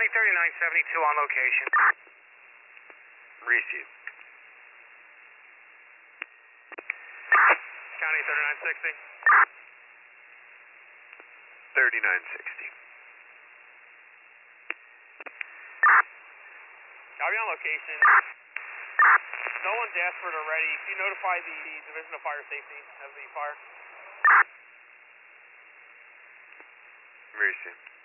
County 3972 on location. Receive. County 3960. 3960. I'll be on location. No one's desperate already. Can you notify the Division of Fire Safety of the fire? Receive.